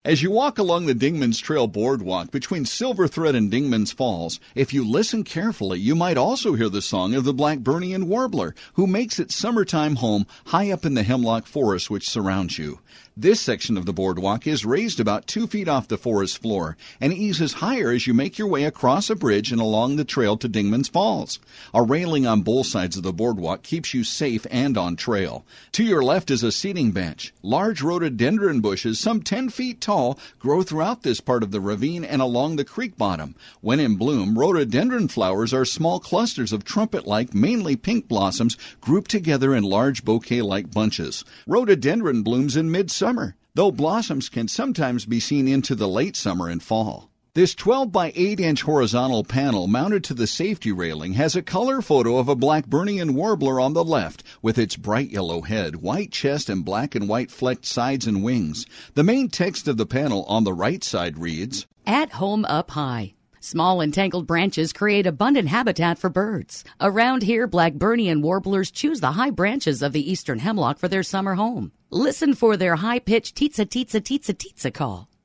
As you walk along the Dingman's Trail boardwalk between Silver Thread and Dingman's Falls, if you listen carefully, you might also hear the song of the Blackburnian warbler, who makes its summertime home high up in the hemlock forest which surrounds you. This section of the boardwalk is raised about 2 feet off the forest floor and eases higher as you make your way across a bridge and along the trail to Dingman's Falls. A railing on both sides of the boardwalk keeps you safe and on trail. To your left is a seating bench. Large rhododendron bushes, some 10 feet tall, grow throughout this part of the ravine and along the creek bottom. When in bloom, rhododendron flowers are small clusters of trumpet-like, mainly pink blossoms grouped together in large bouquet-like bunches. Rhododendron blooms in midsummer, though blossoms can sometimes be seen into the late summer and fall. This 12 by 8-inch horizontal panel mounted to the safety railing has a color photo of a Blackburnian warbler on the left with its bright yellow head, white chest, and black and white flecked sides and wings. The main text of the panel on the right side reads, "At home up high. Small and tangled branches create abundant habitat for birds. Around here, Blackburnian warblers choose the high branches of the eastern hemlock for their summer home. Listen for their high-pitched teetsa-teetsa-teetsa-teetsa call.